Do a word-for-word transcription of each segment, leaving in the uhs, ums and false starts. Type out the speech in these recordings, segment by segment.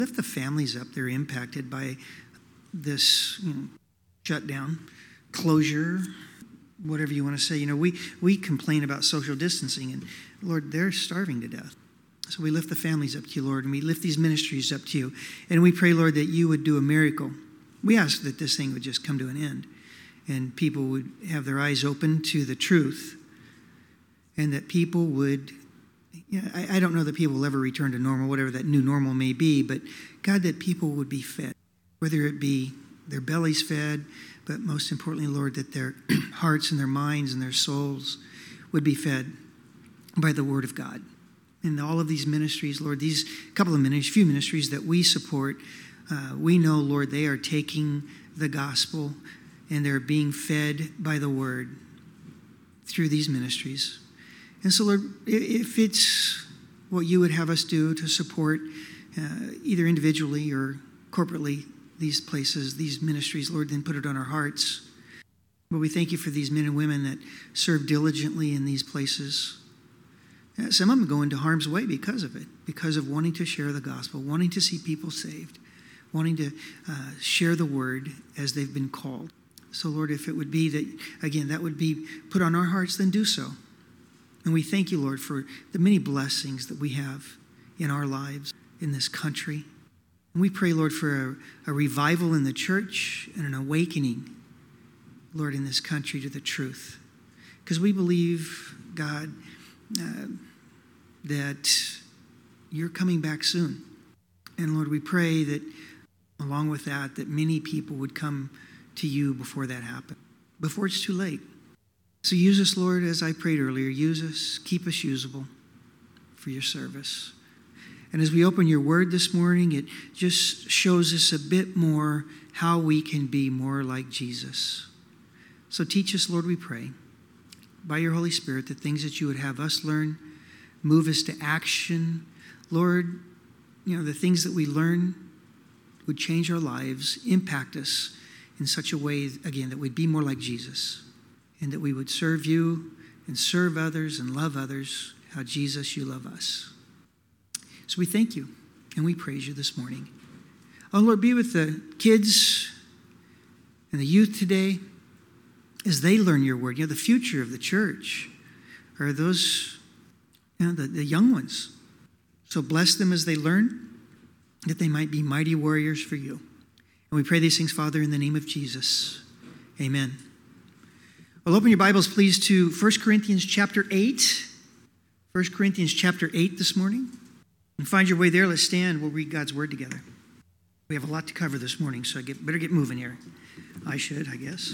Lift the families up that are impacted by this, you know, shutdown, closure, whatever you want to say. You know, we, we complain about social distancing, and Lord, they're starving to death. So we lift the families up to you, Lord, and we lift these ministries up to you. And we pray, Lord, that you would do a miracle. We ask that this thing would just come to an end, and people would have their eyes open to the truth, and that people would, you know, I, I don't know that people will ever return to normal, whatever that new normal may be, but God, that people would be fed, whether it be their bellies fed, but most importantly, Lord, that their hearts and their minds and their souls would be fed by the word of God. And all of these ministries, Lord, these couple of ministries, few ministries that we support, uh, we know, Lord, they are taking the gospel and they're being fed by the word through these ministries. And so, Lord, if it's what you would have us do to support uh, either individually or corporately these places, these ministries, Lord, then put it on our hearts. But we thank you for these men and women that serve diligently in these places. Some of them go into harm's way because of it, because of wanting to share the gospel, wanting to see people saved, wanting to uh, share the word as they've been called. So, Lord, if it would be that, again, that would be put on our hearts, then do so. And we thank you, Lord, for the many blessings that we have in our lives, in this country. And we pray, Lord, for a, a revival in the church and an awakening, Lord, in this country to the truth. Because we believe, God, uh, that you're coming back soon. And Lord, we pray that along with that, that many people would come to you before that happens, before it's too late. So use us, Lord, as I prayed earlier. Use us, keep us usable for your service. And as we open your word this morning, it just shows us a bit more how we can be more like Jesus. So teach us, Lord, we pray, by your Holy Spirit, the things that you would have us learn, move us to action. Lord, you know, the things that we learn would change our lives, impact us in such a way, again, that we'd be more like Jesus, and that we would serve you and serve others and love others how, Jesus, you love us. So we thank you and we praise you this morning. Oh, Lord, be with the kids and the youth today as they learn your word. You know, the future of the church are those, you know, the, the young ones. So bless them as they learn, that they might be mighty warriors for you. And we pray these things, Father, in the name of Jesus. Amen. Well, open your Bibles, please, to First Corinthians chapter eight. First Corinthians chapter eight this morning. And find your way there. Let's stand. We'll read God's word together. We have a lot to cover this morning, so I get, better get moving here. I should, I guess.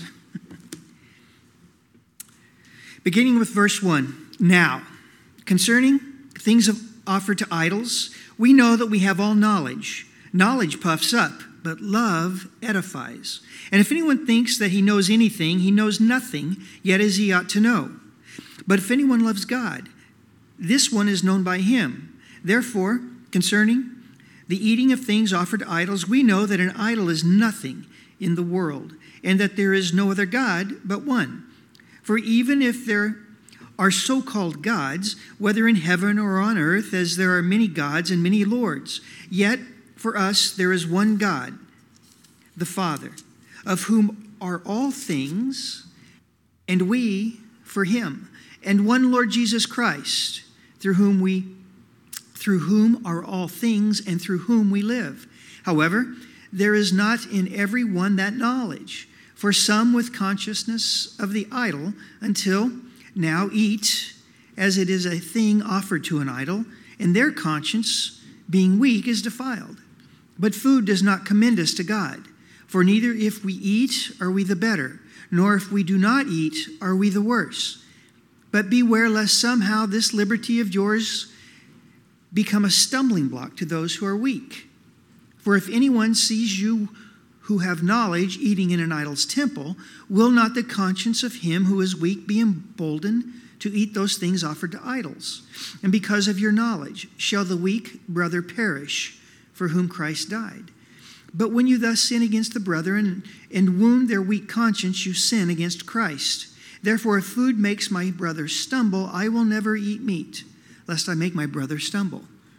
Beginning with verse one. Now, concerning things offered to idols, we know that we have all knowledge. Knowledge puffs up, but love edifies. And if anyone thinks that he knows anything, he knows nothing, yet as he ought to know. But if anyone loves God, this one is known by him. Therefore, concerning the eating of things offered to idols, we know that an idol is nothing in the world, and that there is no other God but one. For even if there are so-called gods, whether in heaven or on earth, as there are many gods and many lords, yet for us there is one God, the Father, of whom are all things, and we for him, and one Lord Jesus Christ, through whom we through whom are all things, and through whom we live. However, there is not in every one that knowledge. For some with consciousness of the idol until now eat as it is a thing offered to an idol, and their conscience, being weak, is defiled. But food does not commend us to God. For neither if we eat are we the better, nor if we do not eat are we the worse. But beware lest somehow this liberty of yours become a stumbling block to those who are weak. For if anyone sees you who have knowledge eating in an idol's temple, will not the conscience of him who is weak be emboldened to eat those things offered to idols? And because of your knowledge shall the weak brother perish, for whom Christ died. But when you thus sin against the brethren and wound their weak conscience, you sin against Christ. Therefore, if food makes my brother stumble, I will never eat meat, lest I make my brother stumble.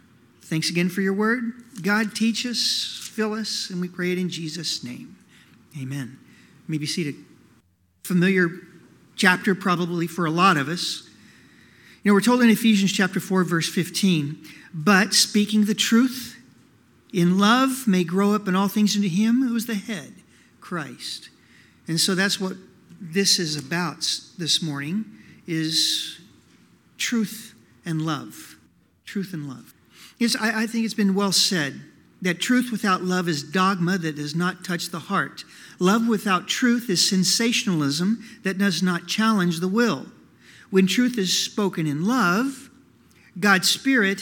Thanks again for your word. God, teach us, fill us, and we pray it in Jesus' name. Amen. You may be seated. Familiar chapter probably for a lot of us. You know, we're told in Ephesians chapter four, verse fifteen, but speaking the truth in love may grow up in all things into him who is the head, Christ. And so that's what this is about this morning, is truth and love. Truth and love. Yes, I, I think it's been well said that truth without love is dogma that does not touch the heart. Love without truth is sensationalism that does not challenge the will. When truth is spoken in love, God's Spirit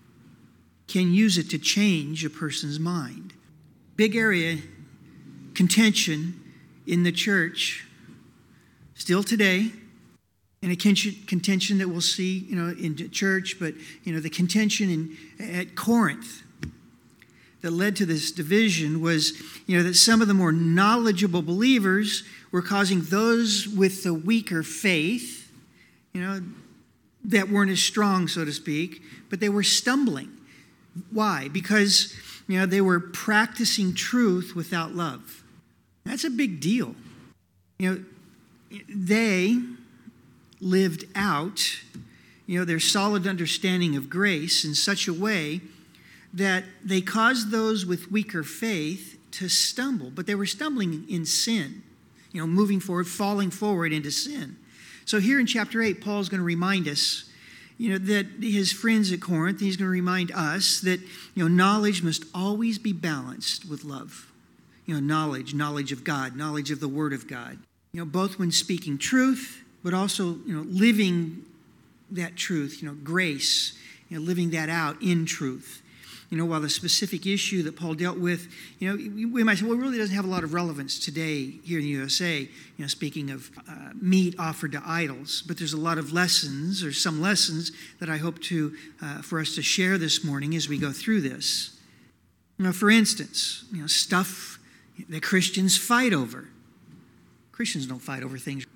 can use it to change a person's mind. Big area, contention in the church, still today, and a contention that we'll see, you know, in church, but, you know, the contention in, at Corinth that led to this division was, you know, that some of the more knowledgeable believers were causing those with the weaker faith, you know, that weren't as strong, so to speak, but they were stumbling. Why? Because, you know, they were practicing truth without love. That's a big deal. You know, they lived out, you know, their solid understanding of grace in such a way that they caused those with weaker faith to stumble. But they were stumbling in sin, you know, moving forward, falling forward into sin. So here in chapter eight, Paul's going to remind us, you know, that his friends at Corinth, he's going to remind us that, you know, knowledge must always be balanced with love. You know, knowledge, knowledge of God, knowledge of the Word of God. You know, both when speaking truth, but also, you know, living that truth, you know, grace, you know, living that out in truth. You know, while the specific issue that Paul dealt with, you know, we might say, well, it really doesn't have a lot of relevance today here in the U S A, you know, speaking of uh, meat offered to idols. But there's a lot of lessons, or some lessons, that I hope to, uh, for us to share this morning as we go through this. You know, for instance, you know, stuff that Christians fight over. Christians don't fight over things.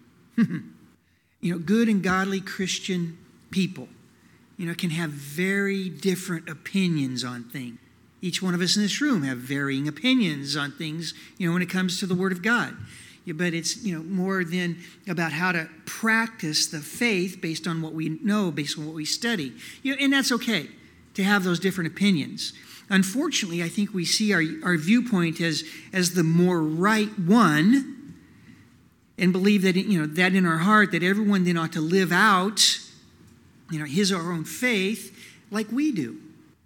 You know, good and godly Christian people, you know, can have very different opinions on things. Each one of us in this room have varying opinions on things, you know, when it comes to the Word of God. Yeah, but it's, you know, more than about how to practice the faith based on what we know, based on what we study. You know, and that's okay to have those different opinions. Unfortunately, I think we see our, our viewpoint as, as the more right one, and believe that, you know, that in our heart, that everyone then ought to live out, you know, his or her own faith like we do.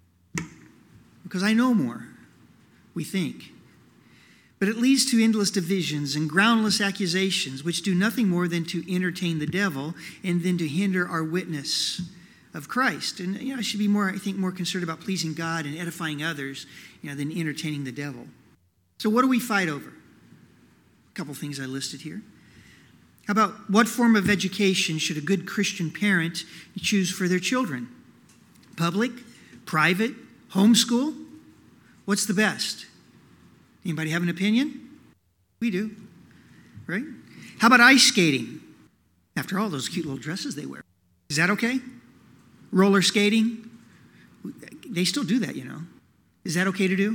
Because I know more, we think. But it leads to endless divisions and groundless accusations, which do nothing more than to entertain the devil and then to hinder our witness of Christ. And, you know, I should be more, I think, more concerned about pleasing God and edifying others, you know, than entertaining the devil. So what do we fight over? A couple things I listed here. How about what form of education should a good Christian parent choose for their children? Public, private, homeschool? What's the best? Anybody have an opinion? We do, right? How about ice skating? After all, those cute little dresses they wear. Is that okay? Roller skating? They still do that, you know. Is that okay to do?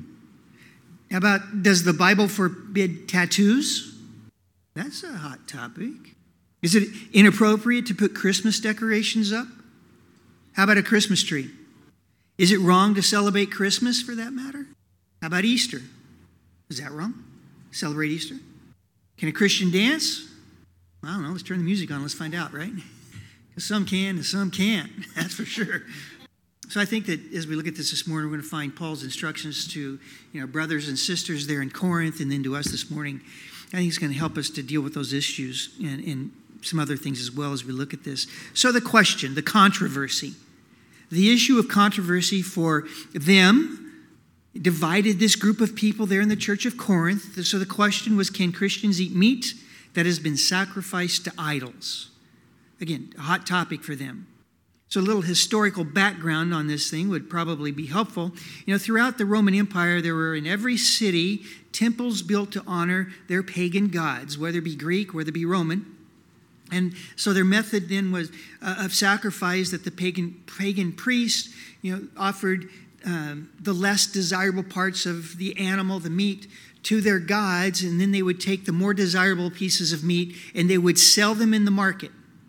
How about, does the Bible forbid tattoos? That's a hot topic. Is it inappropriate to put Christmas decorations up? How about a Christmas tree? Is it wrong to celebrate Christmas, for that matter? How about Easter? Is that wrong? Celebrate Easter? Can a Christian dance? I don't know. Let's turn the music on. Let's find out, right? Because some can and some can't. That's for sure. So I think that as we look at this this morning, we're going to find Paul's instructions to, you know, brothers and sisters there in Corinth, and then to us this morning. I think it's going to help us to deal with those issues and, and some other things as well as we look at this. So the question, the controversy, the issue of controversy for them divided this group of people there in the church of Corinth. So the question was, can Christians eat meat that has been sacrificed to idols? Again, a hot topic for them. So a little historical background on this thing would probably be helpful. You know, throughout the Roman Empire, there were in every city temples built to honor their pagan gods, whether it be Greek, whether it be Roman. And so their method then was uh, of sacrifice that the pagan pagan priest, you know, offered um, the less desirable parts of the animal, the meat, to their gods, and then they would take the more desirable pieces of meat and they would sell them in the market.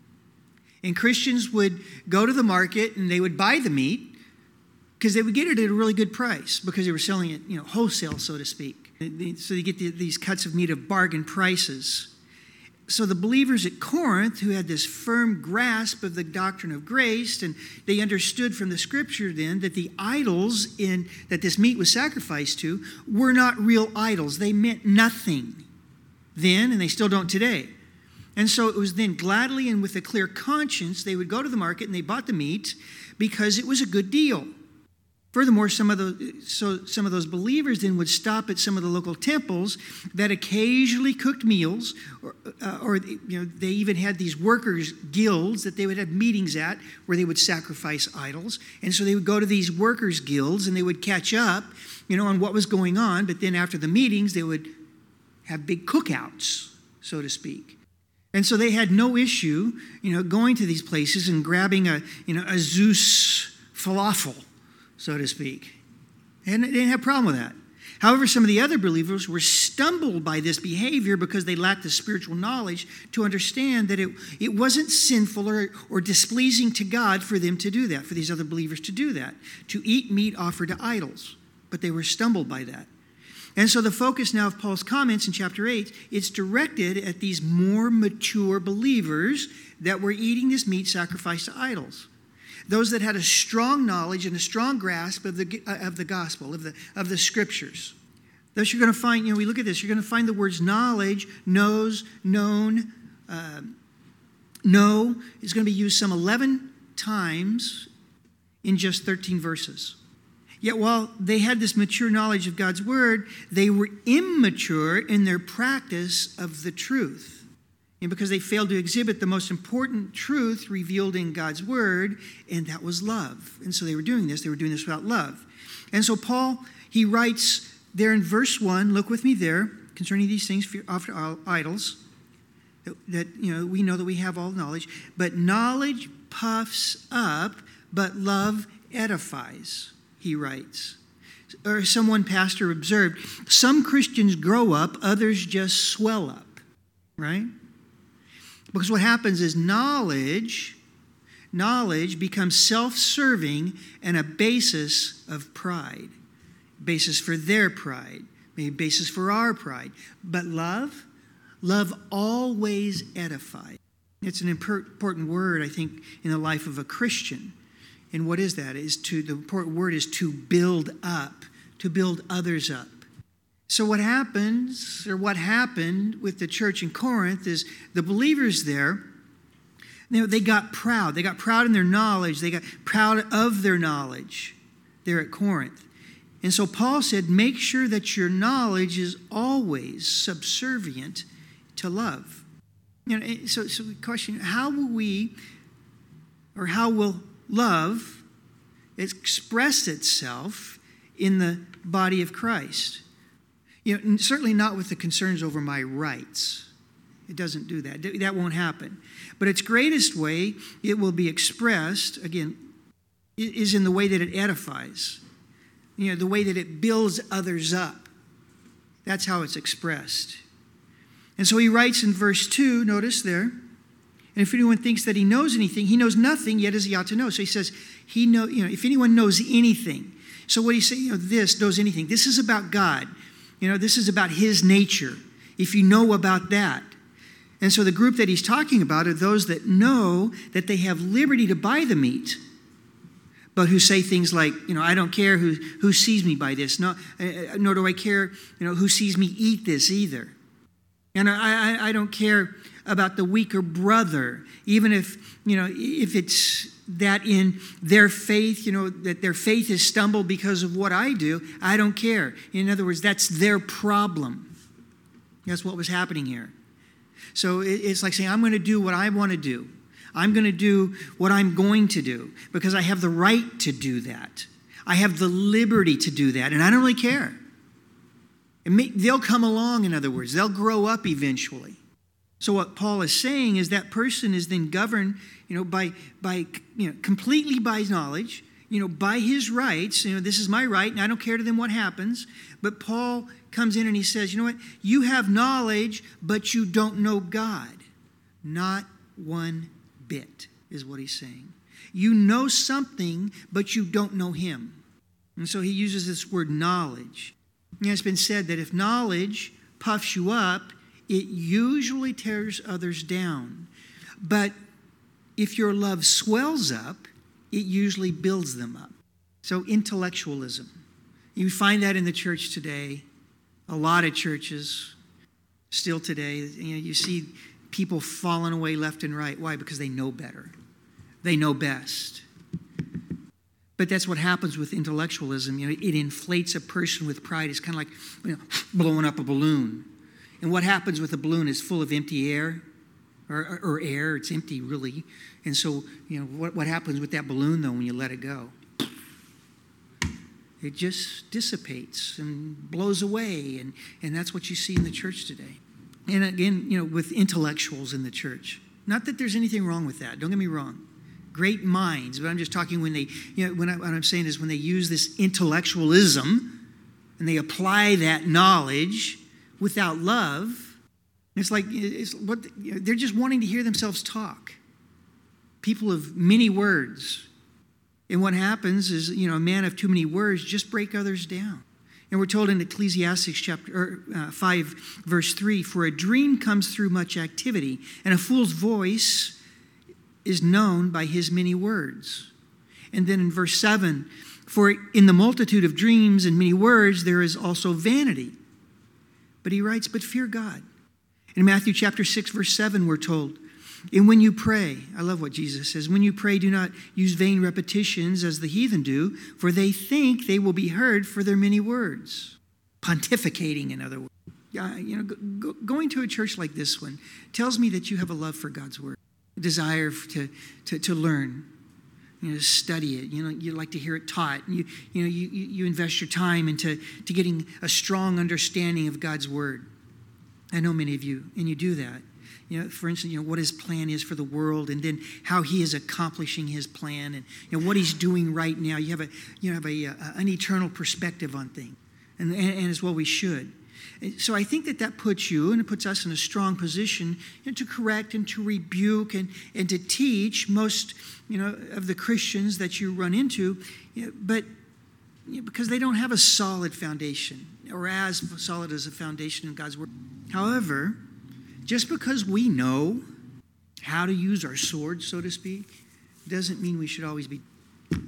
And Christians would go to the market and they would buy the meat because they would get it at a really good price because they were selling it, you know, wholesale, so to speak. So you get the, these cuts of meat of bargain prices. So the believers at Corinth, who had this firm grasp of the doctrine of grace, and they understood from the scripture then that the idols in that this meat was sacrificed to were not real idols. They meant nothing then, and they still don't today. And so it was then gladly and with a clear conscience they would go to the market and they bought the meat because it was a good deal. Furthermore, some of the so some of those believers then would stop at some of the local temples that occasionally cooked meals, or, uh, or you know, they even had these workers' guilds that they would have meetings at where they would sacrifice idols. And so they would go to these workers' guilds and they would catch up, you know, on what was going on. But then after the meetings, they would have big cookouts, so to speak. And so they had no issue, you know, going to these places and grabbing a, you know, a Zeus falafel, so to speak. And they didn't have a problem with that. However, some of the other believers were stumbled by this behavior because they lacked the spiritual knowledge to understand that it, it wasn't sinful or, or displeasing to God for them to do that, for these other believers to do that, to eat meat offered to idols. But they were stumbled by that. And so the focus now of Paul's comments in chapter eight, it's directed at these more mature believers that were eating this meat sacrificed to idols. Those that had a strong knowledge and a strong grasp of the of the gospel, of the of the scriptures. Thus you're going to find, you know, we look at this, you're going to find the words knowledge, knows, known, uh, know is going to be used some eleven times in just thirteen verses. Yet while they had this mature knowledge of God's word, they were immature in their practice of the truth. And because they failed to exhibit the most important truth revealed in God's word, and that was love. And so they were doing this. They were doing this without love. And so Paul, he writes there in verse one, look with me there, concerning these things offered to idols, that, that, you know, we know that we have all knowledge. But knowledge puffs up, but love edifies, he writes. Or someone pastor observed, some Christians grow up, others just swell up, right? Because what happens is knowledge, knowledge becomes self-serving and a basis of pride. Basis for their pride. Maybe basis for our pride. But love, love always edifies. It's an important word, I think, in the life of a Christian. And what is that? Is to the important word is to build up, to build others up. So what happens, or what happened with the church in Corinth is the believers there, you know, they got proud. They got proud in their knowledge. They got proud of their knowledge there at Corinth. And so Paul said, make sure that your knowledge is always subservient to love. You know, so, so the question, how will we, or how will love express itself in the body of Christ? You know, certainly not with the concerns over my rights. It doesn't do that. That won't happen. But its greatest way it will be expressed, again, is in the way that it edifies. You know, the way that it builds others up. That's how it's expressed. And so he writes in verse two, notice there, and if anyone thinks that he knows anything, he knows nothing, yet as he ought to know. So he says, he know, you know, if anyone knows anything. So what he's saying, you know, this knows anything. This is about God. You know, this is about his nature, if you know about that. And so the group that he's talking about are those that know that they have liberty to buy the meat, but who say things like, you know, I don't care who, who sees me buy this, no, uh, nor do I care, you know, who sees me eat this either. And I, I, I don't care about the weaker brother, even if, you know, if it's that in their faith, you know, that their faith has stumbled because of what I do, I don't care. In other words, that's their problem. That's what was happening here. So it's like saying, I'm going to do what I want to do. I'm going to do what I'm going to do because I have the right to do that. I have the liberty to do that, and I don't really care. And may, they'll come along, in other words. They'll grow up eventually. So what Paul is saying is that person is then governed, you know, by by you know completely by knowledge, you know, by his rights, you know, this is my right, and I don't care to them what happens. But Paul comes in and he says, you know what? You have knowledge, but you don't know God. Not one bit is what he's saying. You know something, but you don't know him. And so he uses this word knowledge. And it's been said that if knowledge puffs you up, it usually tears others down. But if your love swells up, it usually builds them up. So intellectualism. You find that in the church today. A lot of churches still today. You know, you see people falling away left and right. Why? Because they know better. They know best. But that's what happens with intellectualism. You know, it inflates a person with pride. It's kind of like, you know, blowing up a balloon. And what happens with a balloon is full of empty air, or, or, or air. It's empty, really. And so, you know, what, what happens with that balloon, though, when you let it go? It just dissipates and blows away. And, and that's what you see in the church today. And again, you know, with intellectuals in the church. Not that there's anything wrong with that. Don't get me wrong. Great minds. But I'm just talking when they, you know, when I, what I'm saying is when they use this intellectualism and they apply that knowledge without love, it's like, it's what you know, they're just wanting to hear themselves talk. People of many words. And what happens is, you know, a man of too many words just break others down. And we're told in Ecclesiastes chapter or, uh, five, verse three, for a dream comes through much activity, and a fool's voice is known by his many words. And then in verse seven, for in the multitude of dreams and many words there is also vanity. But he writes, but fear God. In Matthew chapter six, verse seven, we're told, and when you pray, I love what Jesus says, when you pray, do not use vain repetitions as the heathen do, for they think they will be heard for their many words. Pontificating, in other words. Yeah, you know, go, go, going to a church like this one tells me that you have a love for God's word, a desire to, to, to learn, you know, study it. You know, you like to hear it taught. You, you know, you, you invest your time into to getting a strong understanding of God's word. I know many of you, and you do that. You know, for instance, you know, what his plan is for the world, and then how he is accomplishing his plan, and you know what he's doing right now. You have a you have a, a an eternal perspective on things, and, and and as well we should. So I think that that puts you, and it puts us in a strong position, you know, to correct and to rebuke and and to teach most, you know, of the Christians that you run into, you know, but you know, because they don't have a solid foundation, or as solid as a foundation in God's word. However, just because we know how to use our sword, so to speak, doesn't mean we should always be. You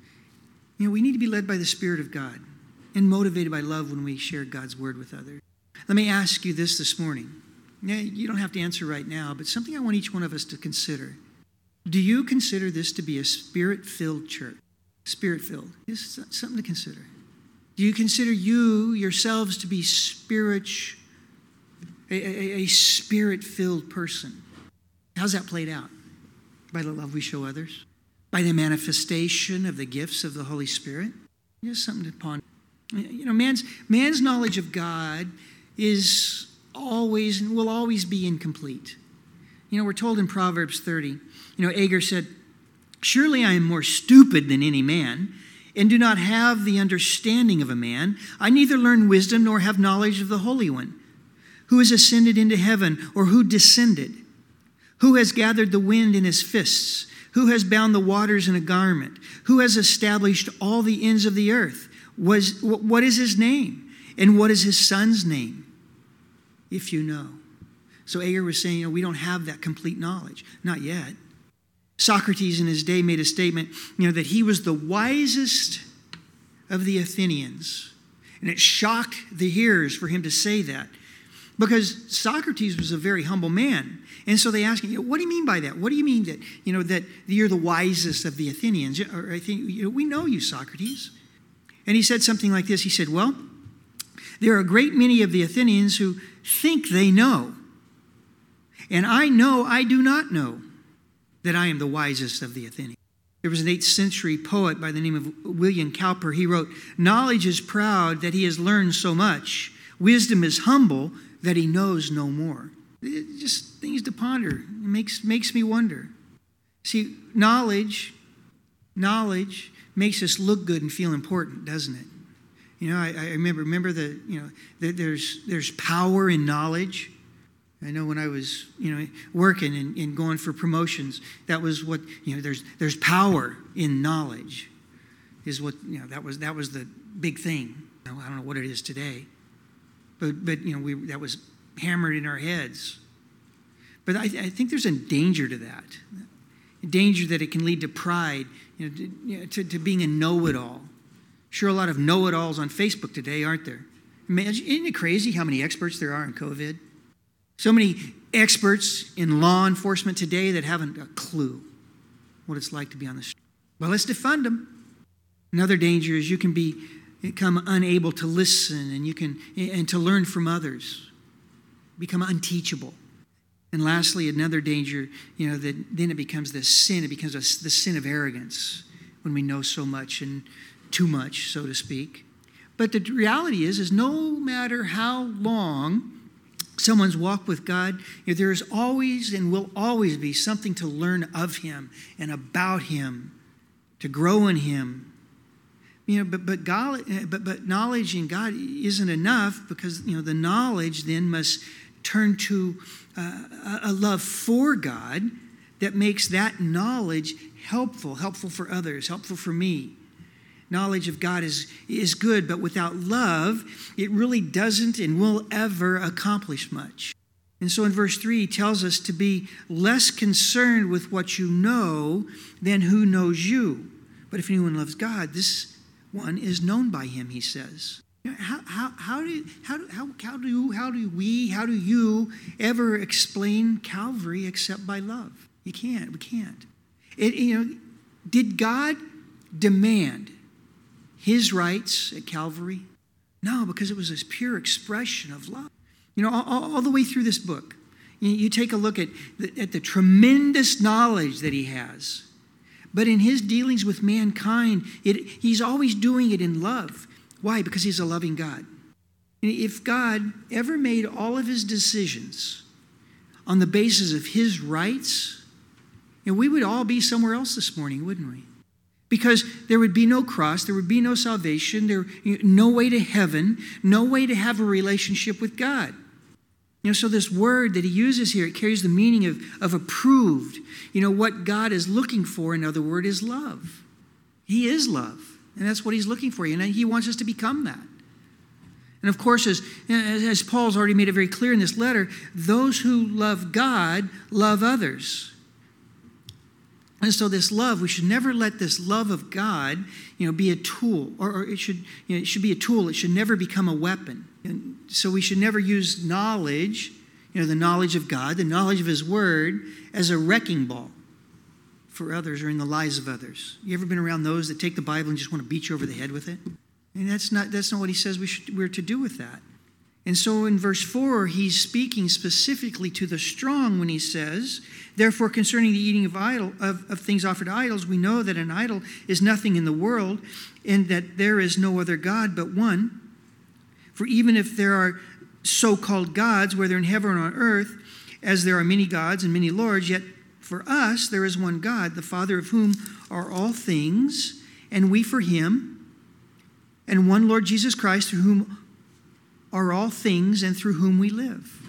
know, we need to be led by the Spirit of God and motivated by love when we share God's word with others. Let me ask you this this morning. Yeah, you don't have to answer right now, but something I want each one of us to consider. Do you consider this to be a Spirit-filled church? Spirit-filled. It's something to consider. Do you consider you yourselves to be spiritual? A, a, a spirit-filled person. How's that played out? By the love we show others? By the manifestation of the gifts of the Holy Spirit? Just something to ponder. You know, man's, man's knowledge of God is always and will always be incomplete. You know, we're told in Proverbs thirty, you know, Agur said, surely I am more stupid than any man, and do not have the understanding of a man. I neither learn wisdom nor have knowledge of the Holy One. Who has ascended into heaven, or who descended? Who has gathered the wind in his fists? Who has bound the waters in a garment? Who has established all the ends of the earth? Was, what is his name? And what is his son's name? If you know. So Agur was saying, you know, we don't have that complete knowledge. Not yet. Socrates in his day made a statement, you know, that he was the wisest of the Athenians. And it shocked the hearers for him to say that. Because Socrates was a very humble man. And so they asked him, you know, what do you mean by that? What do you mean that, you know, that you're the wisest of the Athenians? Or I think, you know, we know you, Socrates. And he said something like this. He said, well, there are a great many of the Athenians who think they know. And I know I do not know that I am the wisest of the Athenians. There was an eighth century poet by the name of William Cowper. He wrote, knowledge is proud that he has learned so much. Wisdom is humble that he knows no more. It just things to ponder. It makes, makes me wonder. See, knowledge, knowledge makes us look good and feel important, doesn't it? You know, I, I remember remember the you know that there's there's power in knowledge. I know when I was you know working and, and going for promotions, that was what you know. There's there's power in knowledge, is what you know. That was that was the big thing. I don't know what it is today, but but you know we that was hammered in our heads. But I, I think there's a danger to that, a danger that it can lead to pride, you know, to, you know, to, to being a know-it-all. Sure, a lot of know-it-alls on Facebook today, aren't there? Imagine, isn't it crazy how many experts there are in COVID? So many experts in law enforcement today that haven't a clue what it's like to be on the street. Well, let's defund them. Another danger is you can be become unable to listen and you can and to learn from others, become unteachable. And lastly, another danger, you know, that then it becomes this sin. It becomes a, the sin of arrogance when we know so much and too much, so to speak. But the reality is, is no matter how long someone's walk with God, you know, there is always and will always be something to learn of Him and about Him, to grow in Him. You know, but but God, but but knowledge in God isn't enough, because you know the knowledge then must turn to uh, a love for God that makes that knowledge helpful, helpful for others, helpful for me. Knowledge of God is, is good, but without love, it really doesn't and will ever accomplish much. And so in verse three, he tells us to be less concerned with what you know than who knows you. But if anyone loves God, this one is known by him, he says. How, how, how, do, how, do, how, how, do, how do we, how do you ever explain Calvary except by love? You can't. We can't. It, you know, did God demand his rights at Calvary? No, because it was this pure expression of love. You know, all, all the way through this book, you, you take a look at the, at the tremendous knowledge that he has. But in his dealings with mankind, it, he's always doing it in love. Why? Because he's a loving God. If God ever made all of his decisions on the basis of his rights, you know, we would all be somewhere else this morning, wouldn't we? Because there would be no cross, there would be no salvation, there no way to heaven, no way to have a relationship with God. You know, so this word that he uses here, it carries the meaning of, of approved. You know, what God is looking for, in other words, is love. He is love. And that's what he's looking for. And he wants us to become that. And of course, as, as Paul's already made it very clear in this letter, those who love God love others. And so this love, we should never let this love of God, you know, be a tool. Or, or it should you know, it should be a tool. It should never become a weapon. And so we should never use knowledge, you know, the knowledge of God, the knowledge of his word, as a wrecking ball for others or in the lives of others. You ever been around those that take the Bible and just want to beat you over the head with it? And that's not that's not what he says we should, we're to do with that. And so in verse four, he's speaking specifically to the strong when he says, therefore, concerning the eating of idol of, of things offered to idols, we know that an idol is nothing in the world, and that there is no other God but one. For even if there are so-called gods, whether in heaven or on earth, as there are many gods and many lords, yet for us there is one God, the Father of whom are all things, and we for him, and one Lord Jesus Christ, through whom are all things and through whom we live.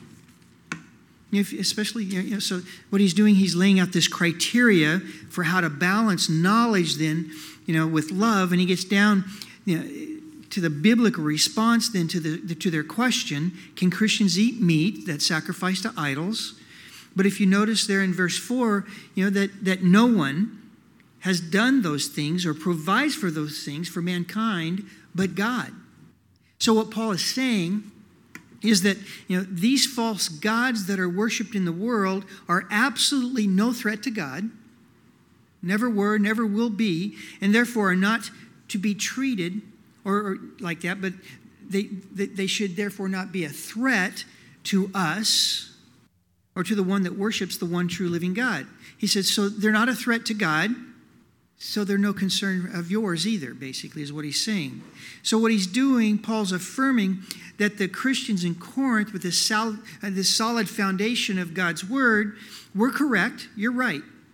If, especially, you know, so what he's doing, he's laying out this criteria for how to balance knowledge then, you know, with love. And he gets down, you know, to the biblical response then to the to their question, can Christians eat meat that's sacrificed to idols? But if you notice there in verse four, you know, that, that no one has done those things or provides for those things for mankind but God. So what Paul is saying is that, you know, these false gods that are worshipped in the world are absolutely no threat to God, never were, never will be, and therefore are not to be treated or, or like that, but they, they they should therefore not be a threat to us or to the one that worships the one true living God. He said, so they're not a threat to God, so they're no concern of yours either, basically, is what he's saying. So what he's doing, Paul's affirming that the Christians in Corinth, with this solid, uh, this solid foundation of God's word, were correct. You're right.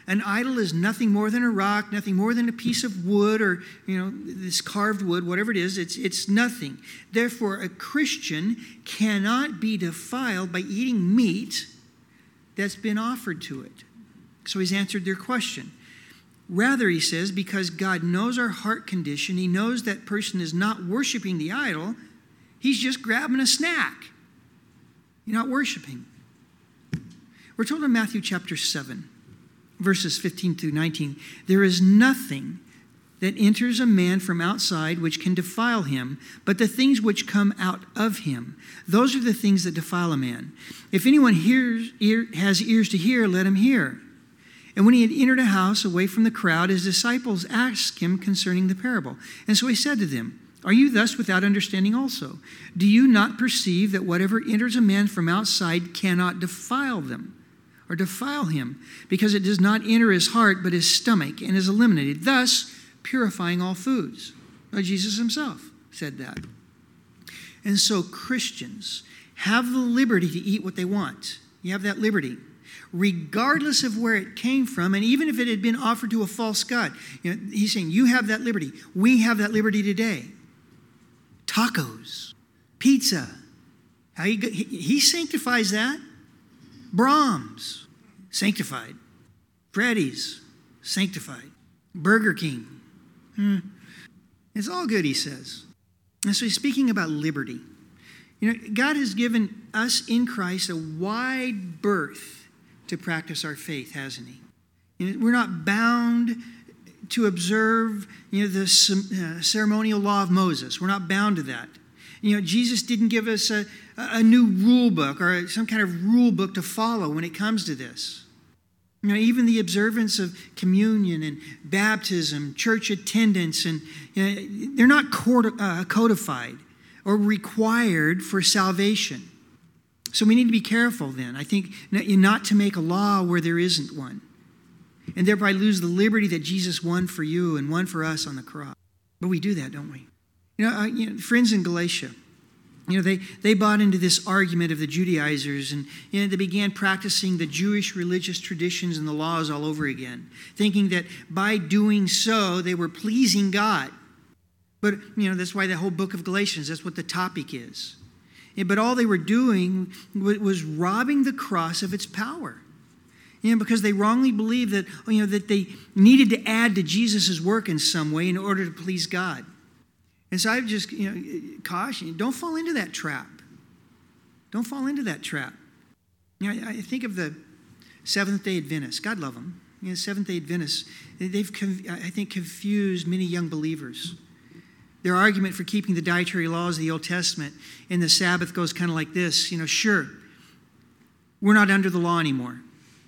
An idol is nothing more than a rock, nothing more than a piece of wood or, you know, this carved wood, whatever it is, it's, it's nothing. Therefore, a Christian cannot be defiled by eating meat that's been offered to it. So he's answered their question. Rather, he says, because God knows our heart condition, he knows that person is not worshiping the idol, he's just grabbing a snack. You're not worshiping. We're told in Matthew chapter seven, verses fifteen through nineteen, there is nothing that enters a man from outside which can defile him, but the things which come out of him. Those are the things that defile a man. If anyone hears, ear, has ears to hear, let him hear. And when he had entered a house away from the crowd, his disciples asked him concerning the parable. And so he said to them, are you thus without understanding also? Do you not perceive that whatever enters a man from outside cannot defile them or defile him, because it does not enter his heart but his stomach and is eliminated, thus purifying all foods? Well, Jesus himself said that. And so Christians have the liberty to eat what they want. You have that liberty, regardless of where it came from, and even if it had been offered to a false god. You know, he's saying you have that liberty. We have that liberty today. Tacos, pizza. How you go, he, he sanctifies that. Brahms, sanctified. Freddy's, sanctified. Burger King. Hmm. It's all good, he says. And so he's speaking about liberty. You know, God has given us in Christ a wide berth to practice our faith, hasn't he? You know, we're not bound to observe, you know, the uh, ceremonial law of Moses. We're not bound to that. You know, Jesus didn't give us a, a new rule book or some kind of rule book to follow when it comes to this. You know, even the observance of communion and baptism, church attendance, and you know, they're not codified or required for salvation. So we need to be careful then, I think, not to make a law where there isn't one, and thereby lose the liberty that Jesus won for you and won for us on the cross. But we do that, don't we? You know, uh, you know friends in Galatia, you know, they, they bought into this argument of the Judaizers, and you know, they began practicing the Jewish religious traditions and the laws all over again, thinking that by doing so, they were pleasing God. But, you know, that's why the whole book of Galatians, that's what the topic is. Yeah, but all they were doing was robbing the cross of its power. You know, because they wrongly believed that, you know, that they needed to add to Jesus' work in some way in order to please God. And so I just, you know, caution you, don't fall into that trap. Don't fall into that trap. You know, I think of the Seventh-day Adventists. God love them. You know, Seventh-day Adventists, they've, I think, confused many young believers. Their argument for keeping the dietary laws of the Old Testament and the Sabbath goes kind of like this. You know, sure, we're not under the law anymore.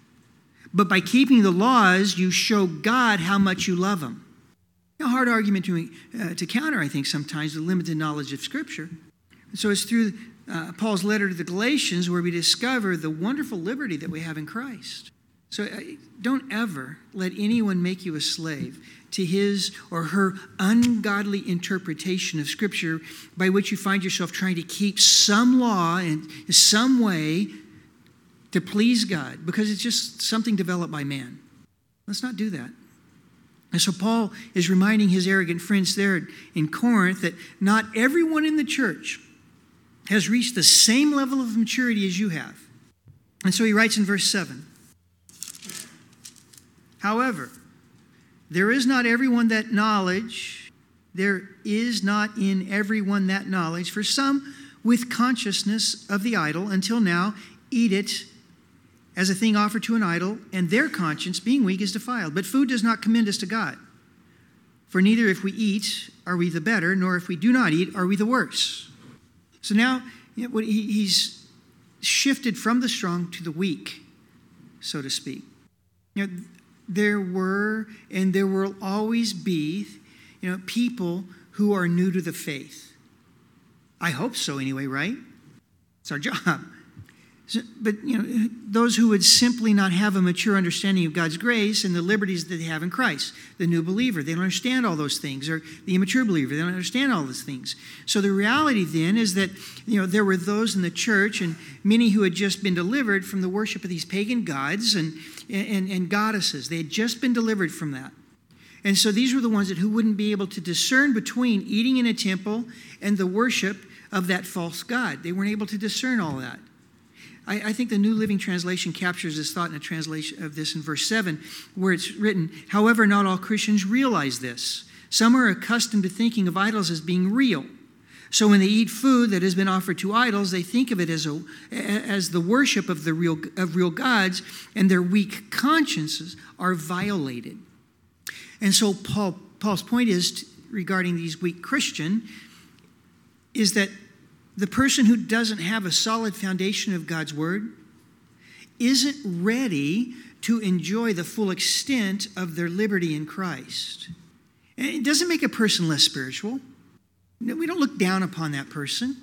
But by keeping the laws, you show God how much you love him. A hard argument to, uh, to counter, I think, sometimes, the limited knowledge of Scripture. And so it's through uh, Paul's letter to the Galatians where we discover the wonderful liberty that we have in Christ. So uh, don't ever let anyone make you a slave to his or her ungodly interpretation of Scripture by which you find yourself trying to keep some law in some way to please God, because it's just something developed by man. Let's not do that. And so Paul is reminding his arrogant friends there in Corinth that not everyone in the church has reached the same level of maturity as you have. And so he writes in verse seven, however, there is not everyone that knowledge, there is not in everyone that knowledge, for some with consciousness of the idol until now eat it as a thing offered to an idol, and their conscience, being weak, is defiled. But food does not commend us to God. For neither if we eat are we the better, nor if we do not eat are we the worse. So now you know, he's shifted from the strong to the weak, so to speak. You know, there were and there will always be, you know, people who are new to the faith. I hope so anyway, right? It's our job. So, but, you know, those who would simply not have a mature understanding of God's grace and the liberties that they have in Christ, the new believer, they don't understand all those things, or the immature believer, they don't understand all those things. So the reality then is that, you know, there were those in the church and many who had just been delivered from the worship of these pagan gods and, and, and goddesses. They had just been delivered from that. And so these were the ones that who wouldn't be able to discern between eating in a temple and the worship of that false god. They weren't able to discern all that. I think the New Living Translation captures this thought in a translation of this in verse seven, where it's written, however, not all Christians realize this. Some are accustomed to thinking of idols as being real. So when they eat food that has been offered to idols, they think of it as, a, as the worship of, the real, of real gods, and their weak consciences are violated. And so Paul, Paul's point is, regarding these weak Christians, is that the person who doesn't have a solid foundation of God's word isn't ready to enjoy the full extent of their liberty in Christ. And it doesn't make a person less spiritual. We don't look down upon that person,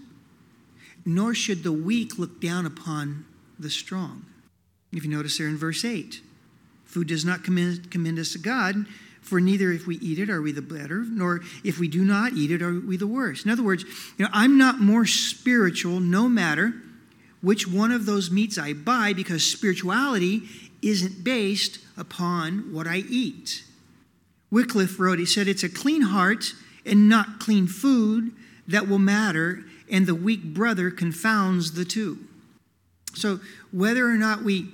nor should the weak look down upon the strong. If you notice there in verse eight, food does not commend, commend us to God, for neither if we eat it are we the better, nor if we do not eat it are we the worse. In other words, you know, I'm not more spiritual no matter which one of those meats I buy, because spirituality isn't based upon what I eat. Wycliffe wrote, he said, it's a clean heart and not clean food that will matter, and the weak brother confounds the two. So whether or not we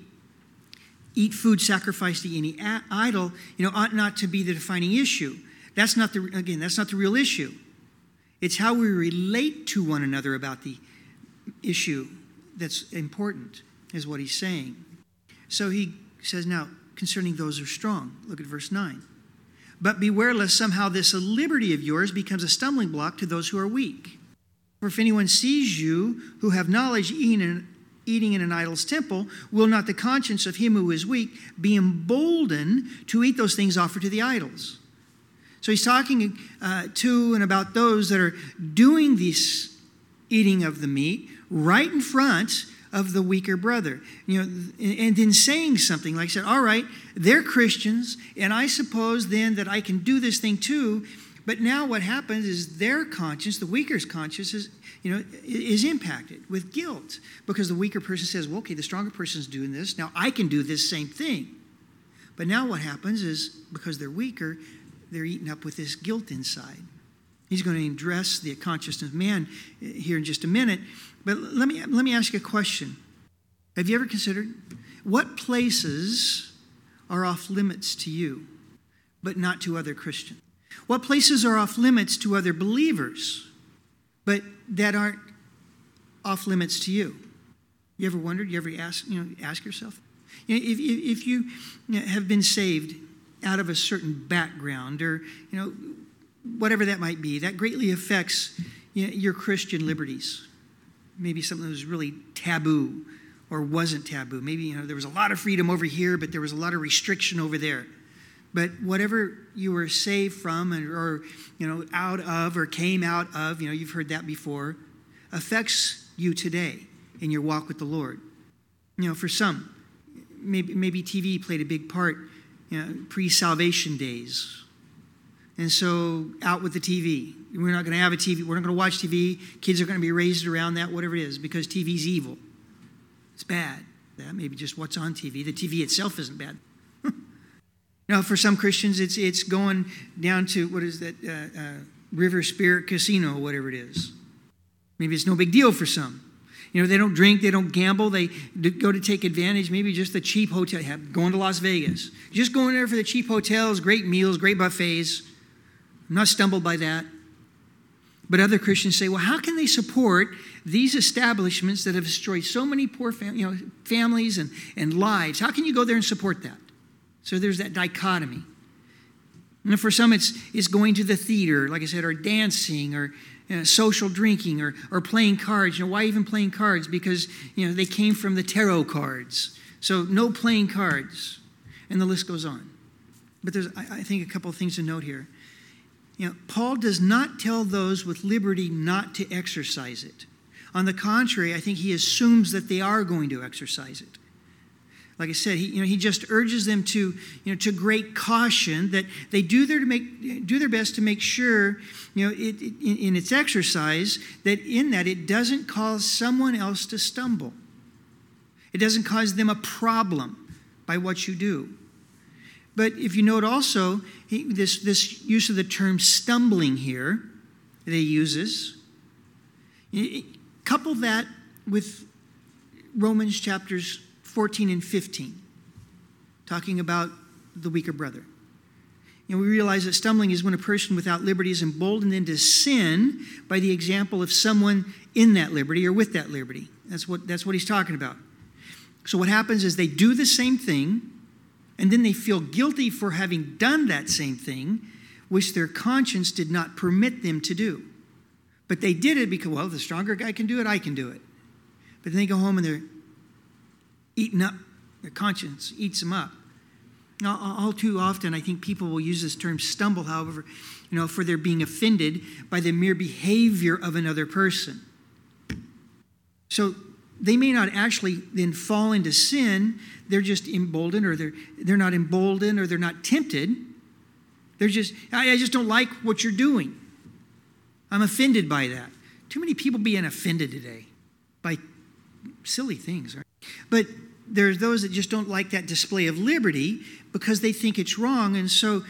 eat food sacrificed to any idol, you know, ought not to be the defining issue. That's not the, again, that's not the real issue. It's how we relate to one another about the issue that's important, is what he's saying. So he says, now, concerning those who are strong, look at verse nine. But beware lest somehow this liberty of yours becomes a stumbling block to those who are weak. For if anyone sees you who have knowledge eating in eating in an idol's temple, will not the conscience of him who is weak be emboldened to eat those things offered to the idols? So he's talking uh, to and about those that are doing this eating of the meat right in front of the weaker brother. You know, and then saying something like, said, all right, they're Christians, and I suppose then that I can do this thing too. But now what happens is their conscience, the weaker's conscience, is, you know, is impacted with guilt, because the weaker person says, well, okay, the stronger person's doing this. Now I can do this same thing. But now what happens is, because they're weaker, they're eaten up with this guilt inside. He's going to address the consciousness of man here in just a minute. But let me, let me ask you a question. Have you ever considered what places are off limits to you, but not to other Christians? What places are off limits to other believers, but that aren't off limits to you? You ever wondered? You ever ask, you know, ask yourself? You know, if, if you have been saved out of a certain background, or, you know, whatever that might be, that greatly affects, you know, your Christian liberties. Maybe something that was really taboo or wasn't taboo. Maybe, you know, there was a lot of freedom over here, but there was a lot of restriction over there. But whatever you were saved from, or, you know, out of, or came out of, you know, you've heard that before, affects you today in your walk with the Lord. You know, for some, maybe maybe T V played a big part, you know, pre-salvation days. And so out with the T V. We're not going to have a T V. We're not going to watch T V. Kids are going to be raised around that, whatever it is, because T V's evil. It's bad. That maybe just what's on T V. The T V itself isn't bad. Now, for some Christians, it's it's going down to, what is that, uh, uh, River Spirit Casino, whatever it is. Maybe it's no big deal for some. You know, they don't drink, they don't gamble, they go to take advantage, maybe just the cheap hotel, going to Las Vegas. Just going there for the cheap hotels, great meals, great buffets. I'm not stumbled by that. But other Christians say, well, how can they support these establishments that have destroyed so many poor fam- you know, families and, and lives? How can you go there and support that? So there's that dichotomy. And for some, it's, it's going to the theater, like I said, or dancing, or you know, social drinking, or, or playing cards. You know, why even playing cards? Because, you know, they came from the tarot cards. So no playing cards. And the list goes on. But there's, I, I think, a couple of things to note here. You know, Paul does not tell those with liberty not to exercise it. On the contrary, I think he assumes that they are going to exercise it. Like I said, he, you know, he just urges them to, you know, to great caution that they do their to make do their best to make sure, you know, it, it, in, in its exercise, that in that it doesn't cause someone else to stumble. It doesn't cause them a problem by what you do. But if you note also, he, this this use of the term stumbling here that he uses, you, couple that with Romans chapters fourteen and fifteen, talking about the weaker brother. You know, we realize that stumbling is when a person without liberty is emboldened into sin by the example of someone in that liberty or with that liberty. That's what, that's what he's talking about. So what happens is they do the same thing, and then they feel guilty for having done that same thing, which their conscience did not permit them to do. But they did it because, well, the stronger guy can do it, I can do it. But then they go home and they're eaten up. Their conscience eats them up. Now, all too often, I think people will use this term stumble, however, you know, for their being offended by the mere behavior of another person. So they may not actually then fall into sin. They're just emboldened, or they're they're not emboldened, or they're not tempted. They're just, I, I just don't like what you're doing. I'm offended by that. Too many people being offended today by silly things, right? But there's those that just don't like that display of liberty because they think it's wrong. And so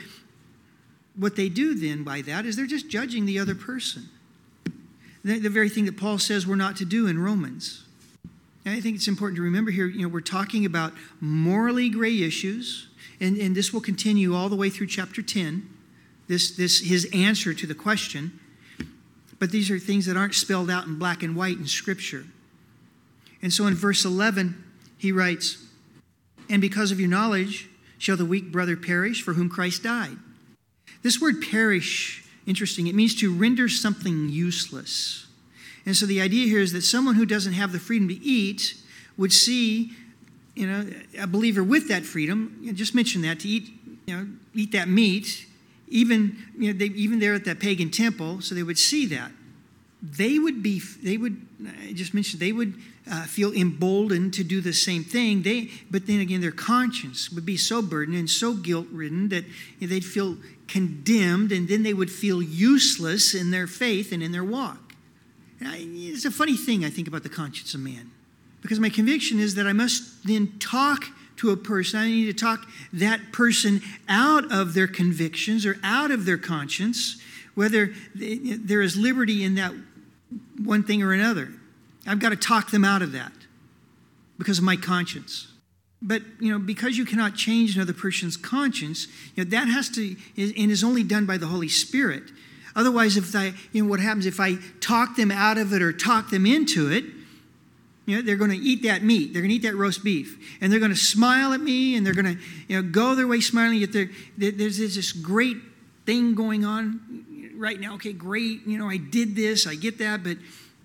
what they do then by that is they're just judging the other person. The, the very thing that Paul says we're not to do in Romans. And I think it's important to remember here, you know, we're talking about morally gray issues, and, and this will continue all the way through chapter ten, this, this his answer to the question. But these are things that aren't spelled out in black and white in Scripture. And so in verse eleven, he writes, "And because of your knowledge shall the weak brother perish for whom Christ died." This word perish, interesting, it means to render something useless. And so the idea here is that someone who doesn't have the freedom to eat would see, you know, a believer with that freedom, you know, just mention that, to eat, you know, eat that meat, even, you know, they, even there at that pagan temple, so they would see that. They would be, they would, I just mentioned, they would uh, feel emboldened to do the same thing. They, but then again, their conscience would be so burdened and so guilt-ridden that, you know, they'd feel condemned, and then they would feel useless in their faith and in their walk. And I, it's a funny thing, I think, about the conscience of man. Because my conviction is that I must then talk to a person. I need to talk that person out of their convictions or out of their conscience, whether there is liberty in that one thing or another. I've got to talk them out of that because of my conscience. But, you know, because you cannot change another person's conscience, you know, that has to, and is only done by the Holy Spirit. Otherwise, if I, you know, what happens if I talk them out of it or talk them into it, you know, they're going to eat that meat. They're going to eat that roast beef. And they're going to smile at me, and they're going to, you know, go their way smiling. Yet there's this great thing going on right now. Okay, great. You know, I did this. I get that. But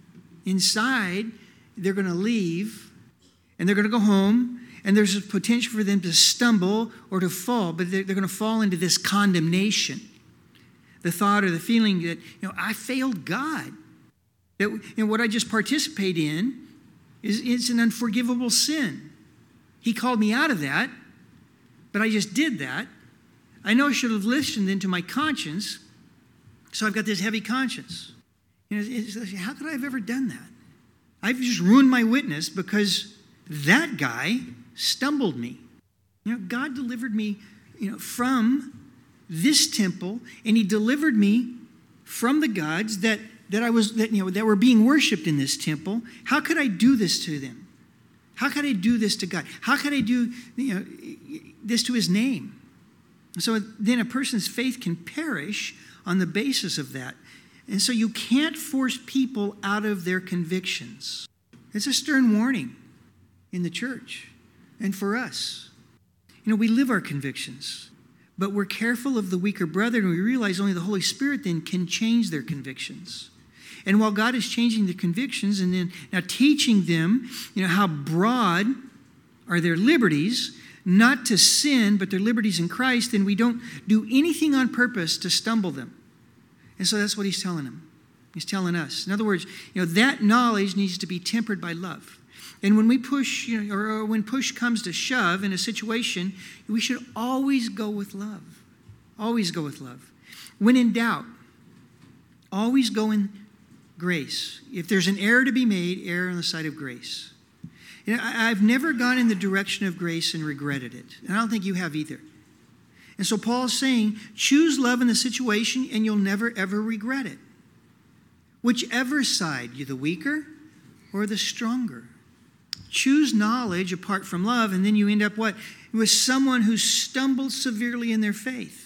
inside, they're going to leave, and they're going to go home, and there's a potential for them to stumble or to fall. But they're, they're going to fall into this condemnation. The thought or the feeling that, you know, I failed God. That, you know, what I just participate in is it's an unforgivable sin. He called me out of that, but I just did that. I know I should have listened then to my conscience, so I've got this heavy conscience. You know, it's, it's, how could I have ever done that? I've just ruined my witness because that guy stumbled me. You know, God delivered me, you know, from this temple, and he delivered me from the gods that, that I was that you know that were being worshipped in this temple. How could I do this to them? How could I do this to God? How could I do, you know, this to his name? So then a person's faith can perish on the basis of that. And so you can't force people out of their convictions. It's a stern warning in the church and for us. You know, we live our convictions. But we're careful of the weaker brother, and we realize only the Holy Spirit then can change their convictions. And while God is changing the convictions and then now teaching them, you know, how broad are their liberties, not to sin, but their liberties in Christ, then we don't do anything on purpose to stumble them. And so that's what he's telling them. He's telling us. In other words, you know, that knowledge needs to be tempered by love. And when we push, you know, or, or when push comes to shove in a situation, we should always go with love. Always go with love. When in doubt, always go in grace. If there's an error to be made, err on the side of grace. You know, I, I've never gone in the direction of grace and regretted it. And I don't think you have either. And so Paul's saying, choose love in the situation and you'll never, ever regret it. Whichever side, you're the weaker or the stronger. Choose knowledge apart from love, and then you end up what? With someone who stumbled severely in their faith.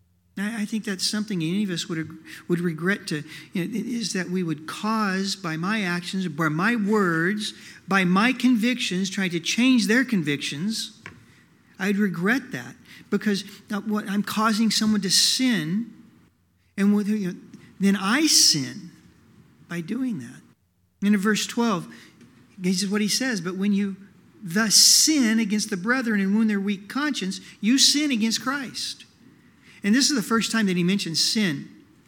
I think that's something any of us would would regret to, you know, is that we would cause by my actions, by my words, by my convictions, trying to change their convictions. I'd regret that because what I'm causing someone to sin, and with, you know, then I sin by doing that. And in verse twelve, this is what he says, but when you thus sin against the brethren and wound their weak conscience, you sin against Christ. And this is the first time that he mentions sin,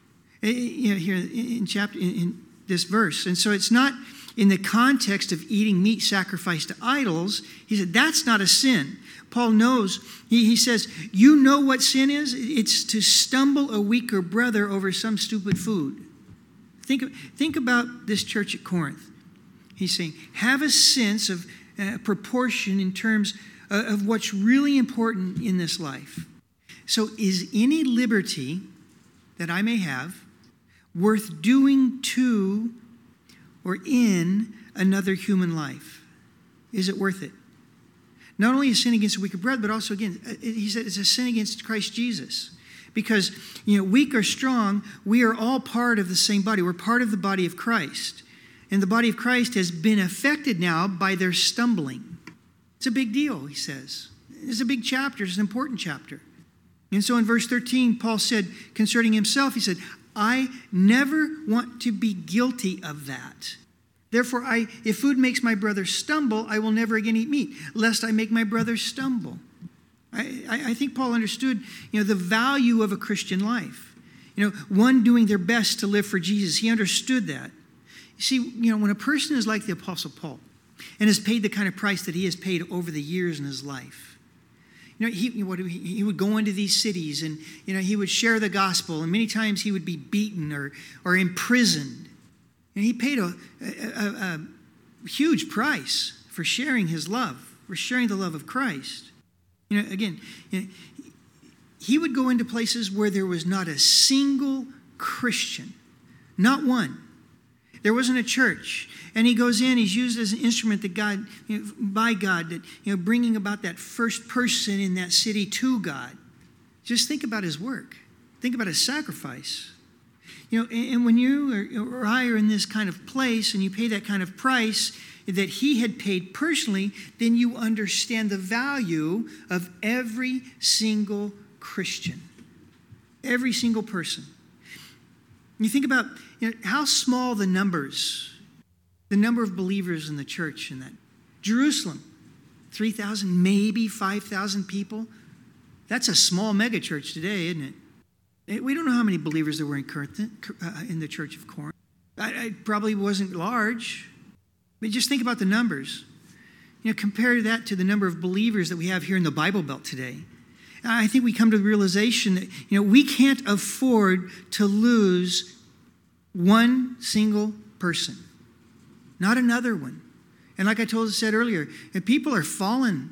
you know, here in chapter in this verse. And so it's not in the context of eating meat sacrificed to idols. He said that's not a sin. Paul knows. He, he says, you know what sin is? It's to stumble a weaker brother over some stupid food. Think think about this church at Corinth. He's saying, have a sense of uh, proportion in terms uh, of what's really important in this life. So is any liberty that I may have worth doing to or in another human life? Is it worth it? Not only a sin against a weaker brother, but also, again, he said it's a sin against Christ Jesus. Because, you know, weak or strong, we are all part of the same body. We're part of the body of Christ. And the body of Christ has been affected now by their stumbling. It's a big deal, he says. It's a big chapter. It's an important chapter. And so in verse thirteen, Paul said concerning himself, he said, I never want to be guilty of that. Therefore, I, if food makes my brother stumble, I will never again eat meat, lest I make my brother stumble. I, I, I think Paul understood, you know, the value of a Christian life. You know, one doing their best to live for Jesus. He understood that. You see, you know, when a person is like the Apostle Paul and has paid the kind of price that he has paid over the years in his life, you know, he, he would go into these cities and, you know, he would share the gospel, and many times he would be beaten or, or imprisoned. And he paid a, a, a, a huge price for sharing his love, for sharing the love of Christ. You know, again, you know, he would go into places where there was not a single Christian, not one. There wasn't a church. And he goes in, he's used as an instrument that God, you know, by God, that, you know, bringing about that first person in that city to God. Just think about his work. Think about his sacrifice. You know, and, and when you or, or I are in this kind of place and you pay that kind of price that he had paid personally, then you understand the value of every single Christian. Every single person. You think about, you know, how small the numbers, the number of believers in the church in that. Jerusalem, three thousand, maybe five thousand people. That's a small megachurch today, isn't it? We don't know how many believers there were in, Corinth, uh, in the church of Corinth. It probably wasn't large. But just think about the numbers. You know, compare that to the number of believers that we have here in the Bible Belt today. I think we come to the realization that, you know, we can't afford to lose one single person, not another one. And like I told said earlier, people are falling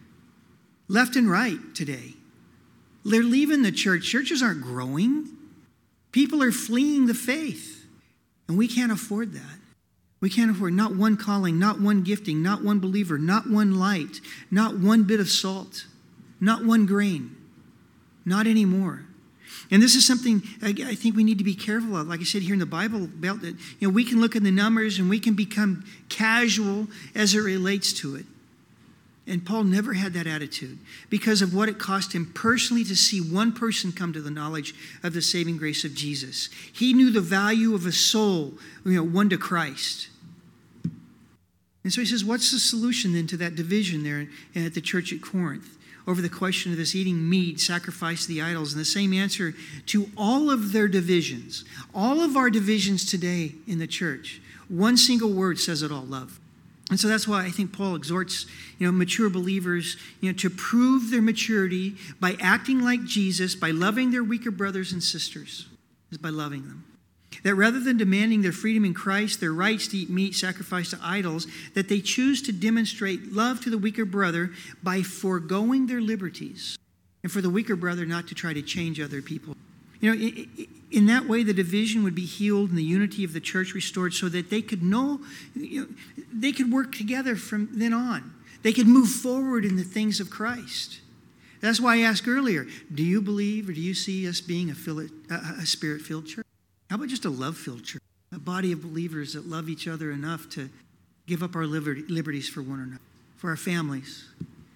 left and right today. They're leaving the church. Churches aren't growing. People are fleeing the faith. And we can't afford that. We can't afford not one calling, not one gifting, not one believer, not one light, not one bit of salt, not one grain, not anymore. And this is something I think we need to be careful of. Like I said here in the Bible Belt, that, you know, we can look at the numbers and we can become casual as it relates to it. And Paul never had that attitude because of what it cost him personally to see one person come to the knowledge of the saving grace of Jesus. He knew the value of a soul, you know, one to Christ. And so he says, what's the solution then to that division there at the church at Corinth? over the question of this eating meat sacrificed to the idols, and the same answer to all of their divisions. All of our divisions today in the church, one single word says it all: love. And so that's why I think Paul exhorts, you know, mature believers, you know, to prove their maturity by acting like Jesus, by loving their weaker brothers and sisters, is by loving them. That rather than demanding their freedom in Christ, their rights to eat meat sacrificed to idols, that they choose to demonstrate love to the weaker brother by foregoing their liberties, and for the weaker brother not to try to change other people. You know, in that way, the division would be healed and the unity of the church restored, so that they could know, you know, they could work together from then on. They could move forward in the things of Christ. That's why I asked earlier, do you believe or do you see us being a, a spirit-filled church? How about just a love-filled church? A body of believers that love each other enough to give up our liberties for one another, for our families,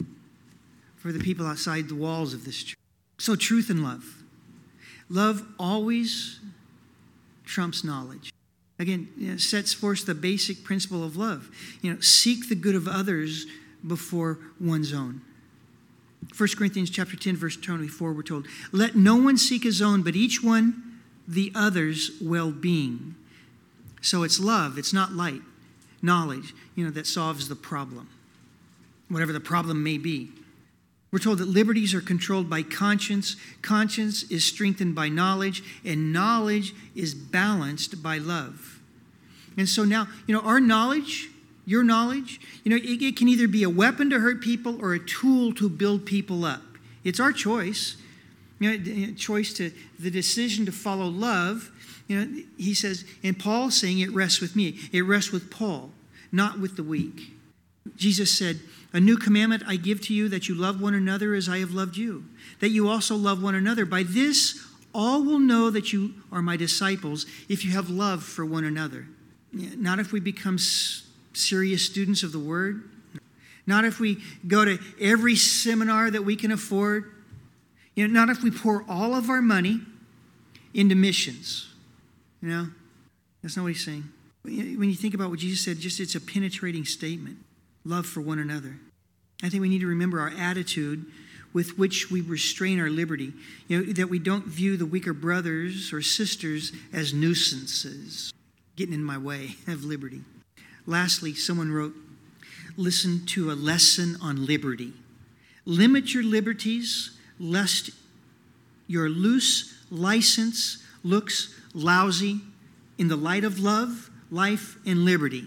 for the people outside the walls of this church. So truth and love. Love always trumps knowledge. Again, you know, sets forth the basic principle of love. You know, seek the good of others before one's own. First Corinthians chapter ten, verse twenty-four, we're told, let no one seek his own, but each one the other's well-being. So it's love, it's not light, knowledge, you know, that solves the problem, whatever the problem may be. We're told that liberties are controlled by conscience. Conscience is strengthened by knowledge, and knowledge is balanced by love. And so now, you know, our knowledge, your knowledge, you know, it, it can either be a weapon to hurt people or a tool to build people up. It's our choice. You know, choice to the decision to follow love. You know, he says, and Paul's saying it rests with me. It rests with Paul, not with the weak. Jesus said, a new commandment I give to you, that you love one another as I have loved you, that you also love one another. By this, all will know that you are my disciples, if you have love for one another. Not if we become serious students of the word. Not if we go to every seminar that we can afford. You know, not if we pour all of our money into missions. You know, that's not what he's saying. When you think about what Jesus said, just it's a penetrating statement. Love for one another. I think we need to remember our attitude with which we restrain our liberty. You know, that we don't view the weaker brothers or sisters as nuisances, getting in my way of liberty. Lastly, someone wrote, listen to a lesson on liberty. Limit your liberties, lest your loose license looks lousy in the light of love, life, and liberty.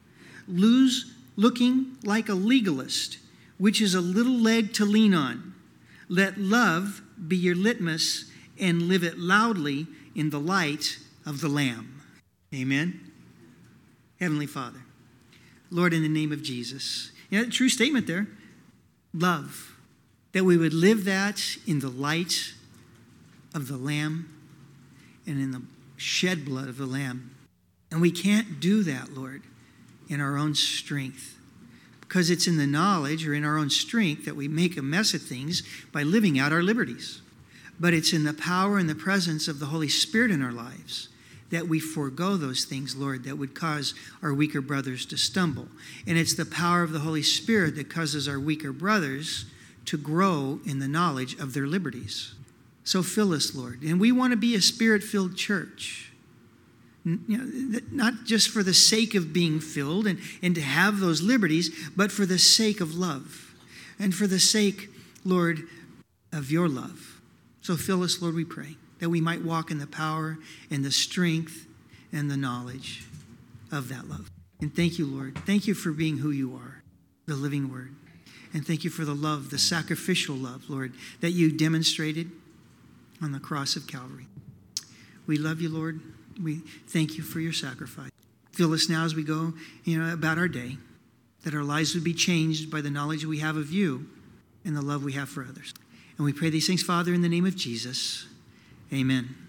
Lose looking like a legalist, which is a little leg to lean on. Let love be your litmus, and live it loudly in the light of the Lamb. Amen. Heavenly Father, Lord, in the name of Jesus, you know, true statement there. Love. That we would live that in the light of the Lamb and in the shed blood of the Lamb. And we can't do that, Lord, in our own strength, because it's in the knowledge or in our own strength that we make a mess of things by living out our liberties. But it's in the power and the presence of the Holy Spirit in our lives that we forego those things, Lord, that would cause our weaker brothers to stumble. And it's the power of the Holy Spirit that causes our weaker brothers to grow in the knowledge of their liberties. So fill us, Lord. And we want to be a Spirit-filled church. You know, not just for the sake of being filled and, and to have those liberties, but for the sake of love and for the sake, Lord, of your love. So fill us, Lord, we pray, that we might walk in the power and the strength and the knowledge of that love. And thank you, Lord. Thank you for being who you are, the living word. And thank you for the love, the sacrificial love, Lord, that you demonstrated on the cross of Calvary. We love you, Lord. We thank you for your sacrifice. Fill us now as we go, you know, about our day, that our lives would be changed by the knowledge we have of you and the love we have for others. And we pray these things, Father, in the name of Jesus. Amen.